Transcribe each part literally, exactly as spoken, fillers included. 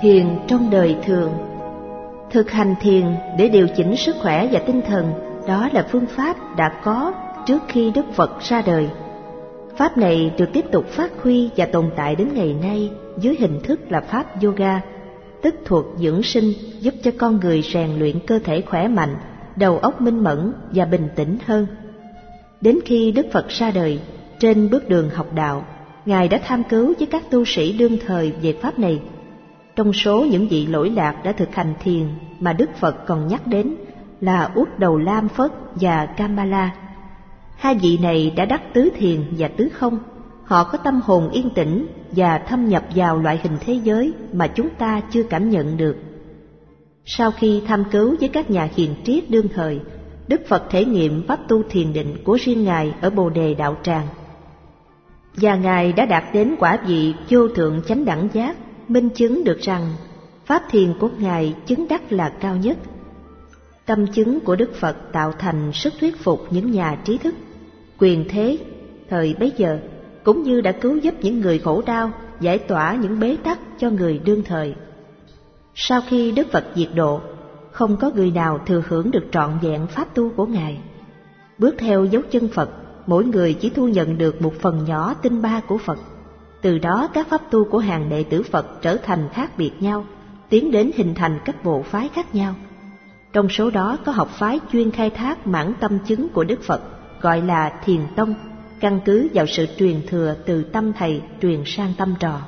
Thiền trong đời thường. Thực hành thiền để điều chỉnh sức khỏe và tinh thần, đó là phương pháp đã có trước khi Đức Phật ra đời. Pháp này được tiếp tục phát huy và tồn tại đến ngày nay dưới hình thức là pháp yoga, tức thuật dưỡng sinh, giúp cho con người rèn luyện cơ thể khỏe mạnh, đầu óc minh mẫn và bình tĩnh hơn. Đến khi Đức Phật ra đời, trên bước đường học đạo, Ngài đã tham cứu với các tu sĩ đương thời về pháp này. Trong số những vị lỗi lạc đã thực hành thiền mà Đức Phật còn nhắc đến là Uất Đầu Lam Phất và Kamala. Hai vị này đã đắc tứ thiền và tứ không. Họ có tâm hồn yên tĩnh và thâm nhập vào loại hình thế giới mà chúng ta chưa cảm nhận được. Sau khi tham cứu với các nhà hiền triết đương thời, Đức Phật thể nghiệm pháp tu thiền định của riêng Ngài ở Bồ Đề Đạo Tràng. Và Ngài đã đạt đến quả vị vô thượng chánh đẳng giác, minh chứng được rằng pháp thiền của Ngài chứng đắc là cao nhất. Tâm chứng của Đức Phật tạo thành sức thuyết phục những nhà trí thức, quyền thế thời bấy giờ, cũng như đã cứu giúp những người khổ đau, giải tỏa những bế tắc cho người đương thời. Sau khi Đức Phật diệt độ, không có người nào thừa hưởng được trọn vẹn pháp tu của Ngài. Bước theo dấu chân Phật, mỗi người chỉ thu nhận được một phần nhỏ tinh ba của Phật. Từ đó các pháp tu của hàng đệ tử Phật trở thành khác biệt nhau, tiến đến hình thành các bộ phái khác nhau. Trong số đó có học phái chuyên khai thác mãn tâm chứng của Đức Phật, gọi là Thiền Tông, căn cứ vào sự truyền thừa từ tâm thầy truyền sang tâm trò.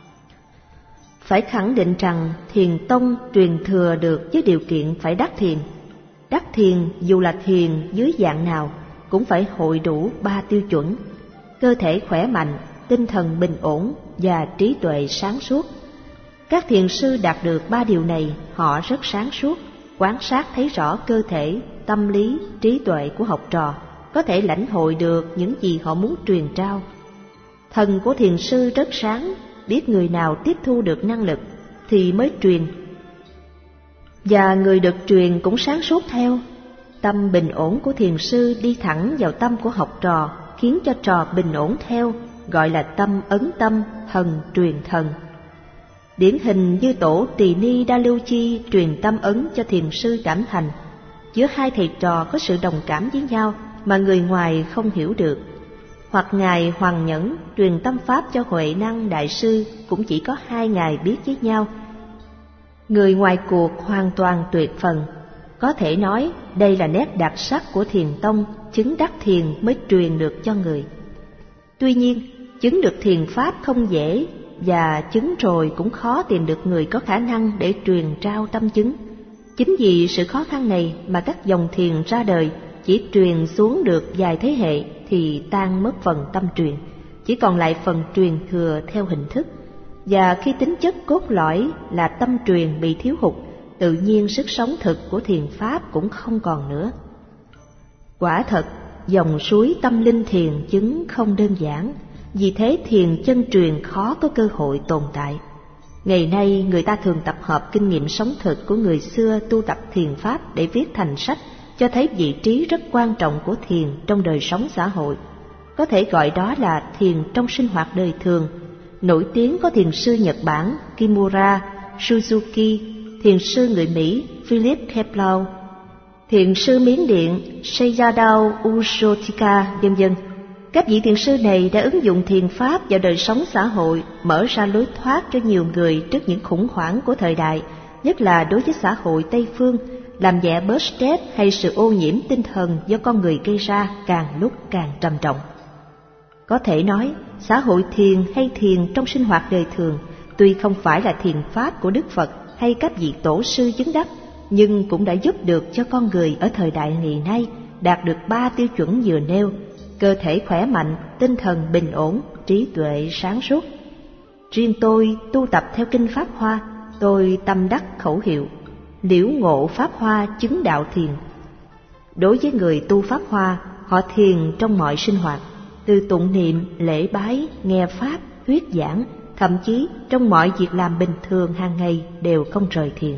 Phải khẳng định rằng Thiền Tông truyền thừa được với điều kiện phải đắc thiền. Đắc thiền dù là thiền dưới dạng nào cũng phải hội đủ ba tiêu chuẩn: cơ thể khỏe mạnh, tinh thần bình ổn và trí tuệ sáng suốt. Các thiền sư đạt được ba điều này, họ rất sáng suốt, quan sát thấy rõ cơ thể, tâm lý, trí tuệ của học trò, có thể lãnh hội được những gì họ muốn truyền trao. Thần của thiền sư rất sáng, biết người nào tiếp thu được năng lực thì mới truyền, và người được truyền cũng sáng suốt theo. Tâm bình ổn của thiền sư đi thẳng vào tâm của học trò, khiến cho trò bình ổn theo, gọi là tâm ấn tâm, thần truyền thần. Điển hình như tổ Tỳ Ni Đa Lưu Chi truyền tâm ấn cho thiền sư Cảm Thành. Giữa hai thầy trò có sự đồng cảm với nhau mà người ngoài không hiểu được. Hoặc Ngài Hoàng Nhẫn truyền tâm pháp cho Huệ Năng Đại Sư, cũng chỉ có hai ngài biết với nhau. Người ngoài cuộc hoàn toàn tuyệt phần. Có thể nói đây là nét đặc sắc của Thiền Tông, chứng đắc thiền mới truyền được cho người. Tuy nhiên, chứng được thiền pháp không dễ, và chứng rồi cũng khó tìm được người có khả năng để truyền trao tâm chứng. Chính vì sự khó khăn này mà các dòng thiền ra đời chỉ truyền xuống được vài thế hệ thì tan mất phần tâm truyền, chỉ còn lại phần truyền thừa theo hình thức. Và khi tính chất cốt lõi là tâm truyền bị thiếu hụt, tự nhiên sức sống thực của thiền pháp cũng không còn nữa. Quả thật, dòng suối tâm linh thiền chứng không đơn giản, vì thế thiền chân truyền khó có cơ hội tồn tại. Ngày nay người ta thường tập hợp kinh nghiệm sống thực của người xưa tu tập thiền pháp để viết thành sách, cho thấy vị trí rất quan trọng của thiền trong đời sống xã hội. Có thể gọi đó là thiền trong sinh hoạt đời thường. Nổi tiếng có thiền sư Nhật Bản Kimura Suzuki, thiền sư người Mỹ Philip Kepler, thiền sư Miến Điện Sayadaw Ushotika, vân vân. Các vị thiền sư này đã ứng dụng thiền pháp vào đời sống xã hội, mở ra lối thoát cho nhiều người trước những khủng hoảng của thời đại, nhất là đối với xã hội Tây phương, làm nhẹ bớt stress hay sự ô nhiễm tinh thần do con người gây ra càng lúc càng trầm trọng. Có thể nói, xã hội thiền hay thiền trong sinh hoạt đời thường, tuy không phải là thiền pháp của Đức Phật hay các vị tổ sư chứng đắc, nhưng cũng đã giúp được cho con người ở thời đại ngày nay đạt được ba tiêu chuẩn vừa nêu: cơ thể khỏe mạnh, tinh thần bình ổn, trí tuệ sáng suốt. Riêng tôi tu tập theo kinh Pháp Hoa, tôi tâm đắc khẩu hiệu liễu ngộ Pháp Hoa chứng đạo thiền. Đối với người tu Pháp Hoa, họ thiền trong mọi sinh hoạt, từ tụng niệm, lễ bái, nghe Pháp, thuyết giảng, thậm chí trong mọi việc làm bình thường hàng ngày đều không rời thiền.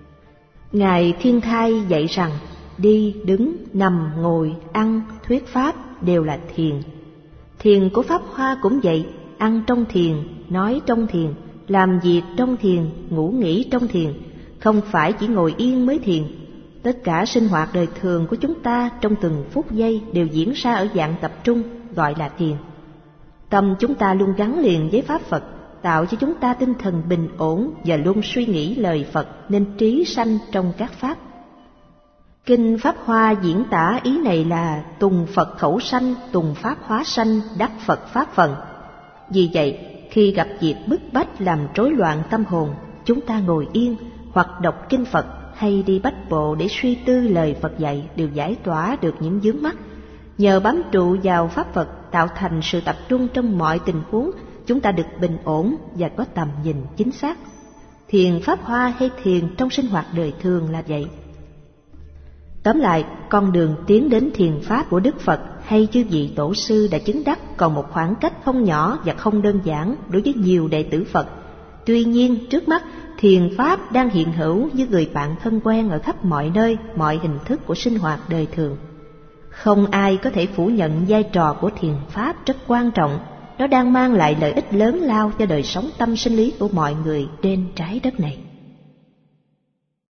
Ngài Thiên Thai dạy rằng đi, đứng, nằm, ngồi, ăn, thuyết Pháp đều là thiền. Thiền của Pháp Hoa cũng vậy, ăn trong thiền, nói trong thiền, làm việc trong thiền, ngủ nghỉ trong thiền, không phải chỉ ngồi yên mới thiền. Tất cả sinh hoạt đời thường của chúng ta trong từng phút giây đều diễn ra ở dạng tập trung, gọi là thiền. Tâm chúng ta luôn gắn liền với Pháp Phật, tạo cho chúng ta tinh thần bình ổn và luôn suy nghĩ lời Phật nên trí sanh trong các Pháp. Kinh Pháp Hoa diễn tả ý này là tùng Phật khẩu sanh, tùng Pháp hóa sanh, đắc Phật Pháp phận. Vì vậy, khi gặp việc bức bách làm rối loạn tâm hồn, chúng ta ngồi yên hoặc đọc kinh Phật hay đi bách bộ để suy tư lời Phật dạy đều giải tỏa được những vướng mắc. Nhờ bám trụ vào Pháp Phật tạo thành sự tập trung trong mọi tình huống, chúng ta được bình ổn và có tầm nhìn chính xác. Thiền Pháp Hoa hay thiền trong sinh hoạt đời thường là vậy. Tóm lại, con đường tiến đến thiền Pháp của Đức Phật hay chư vị tổ sư đã chứng đắc còn một khoảng cách không nhỏ và không đơn giản đối với nhiều đệ tử Phật. Tuy nhiên, trước mắt, thiền Pháp đang hiện hữu như người bạn thân quen ở khắp mọi nơi, mọi hình thức của sinh hoạt đời thường. Không ai có thể phủ nhận vai trò của thiền Pháp rất quan trọng. Nó đang mang lại lợi ích lớn lao cho đời sống tâm sinh lý của mọi người trên trái đất này.